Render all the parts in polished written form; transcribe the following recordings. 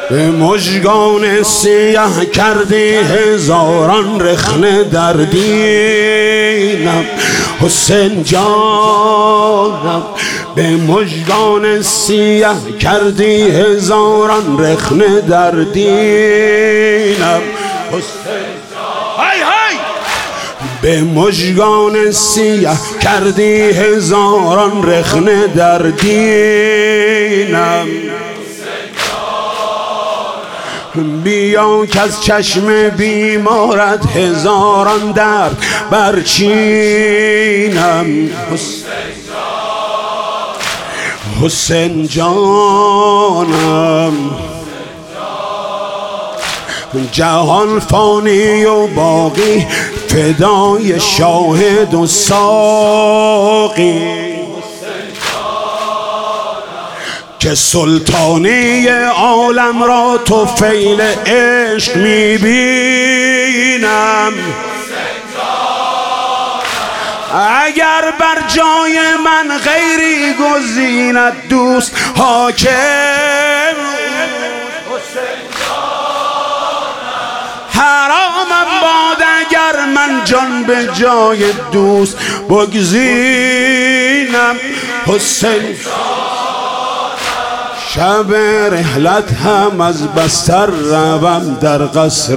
به مژگان سیه کردی هزاران رخنه در دینم حسین جانم. به مژگان سیه کردی هزاران رخنه در دینم حسین جانم. به مژگان سیه کردی هزاران رخنه در دینم. بیا که از چشم بیمارت هزاران درد برچینم حسین جانم. جهان فانی و باقی فدای شاهد و ساقی که سلطانی عالم را تو فیل عشق میبینم. اگر بر جای من غیری گزیند دوست حاکم حرامم باد اگر من جان به جای دوست بگزینم حسین. شب رحلت هم از بستر روم در قصر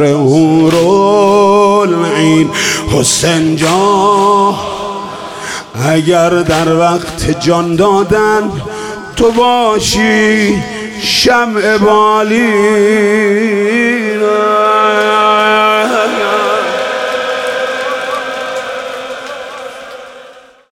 حورالعین حسین جان. اگر در وقت جان دادن تو باشی شمع بالی